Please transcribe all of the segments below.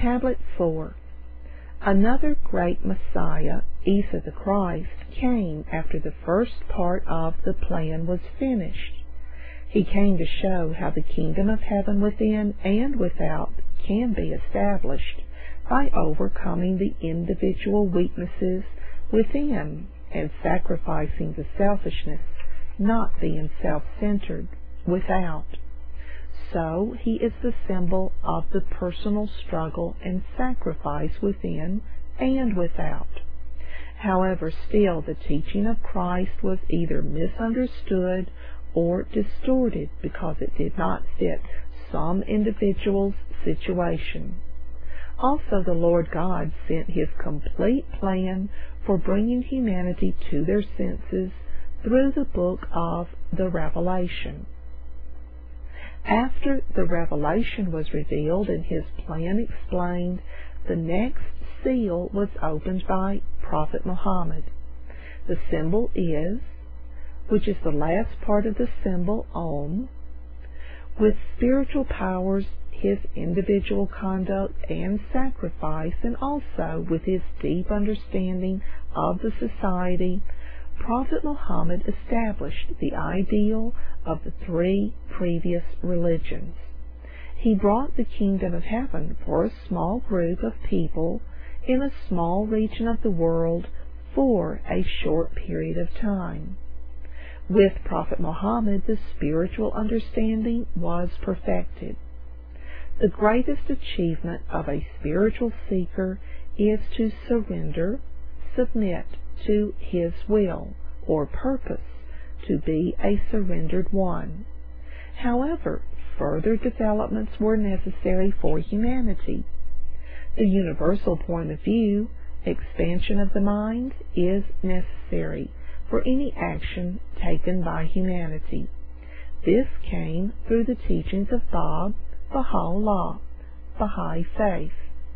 Tablet 4. Another great Messiah, Isa the Christ, came after the first part of the plan was finished. He came to show how the kingdom of heaven within and without can be established by overcoming the individual weaknesses within and sacrificing the selfishness, not being self-centered, without. So he is the symbol of the personal struggle and sacrifice within and without. However, still the teaching of Christ was either misunderstood or distorted because it did not fit some individual's situation. Also, the Lord God sent His complete plan for bringing humanity to their senses through the book of the Revelation. After the revelation was revealed and His plan explained, the next seal was opened by Prophet Muhammad. The symbol is, which is the last part of the symbol Om, with spiritual powers, his individual conduct and sacrifice, and also with his deep understanding of the society, Prophet Muhammad established the ideal of the three previous religions. He brought the kingdom of heaven for a small group of people in a small region of the world for a short period of time. With Prophet Muhammad, the spiritual understanding was perfected. The greatest achievement of a spiritual seeker is to surrender, submit to His will or purpose, to be a surrendered one. However, further developments were necessary for humanity. The universal point of view, expansion of the mind, is necessary for any action taken by humanity. This came through the teachings of Baha'u'llah, Baha'i faith.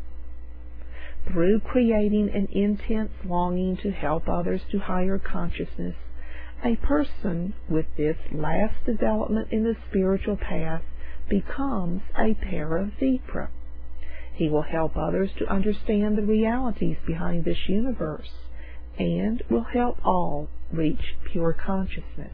Through creating an intense longing to help others to higher consciousness, a person with this last development in the spiritual path becomes a Paravipra. He will help others to understand the realities behind this universe and will help all reach pure consciousness.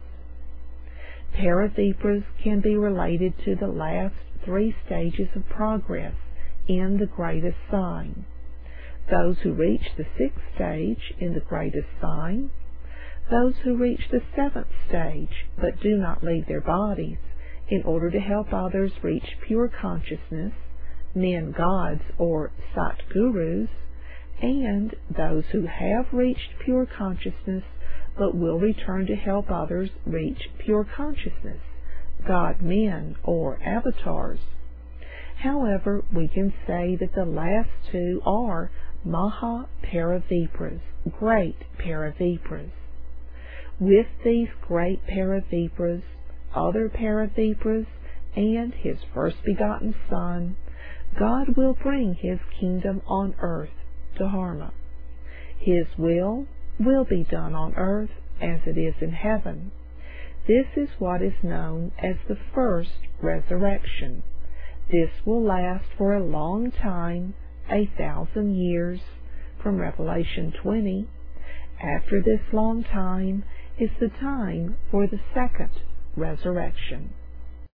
Paravipras can be related to the last three stages of progress in the greatest sign. Those who reach the sixth stage in the greatest sign, those who reach the seventh stage but do not leave their bodies in order to help others reach pure consciousness, men gods or Satgurus, and those who have reached pure consciousness but will return to help others reach pure consciousness, God men or avatars. However, we can say that the last two are Maha Paravipras, great Paravipras. With these great Paravipras, other Paravipras, and His first begotten Son, God will bring His kingdom on earth, Dharma. His will be done on earth as it is in heaven. This is what is known as the first resurrection. This will last for a long time, 1,000 years, from Revelation 20. After this long time is the time for the second resurrection.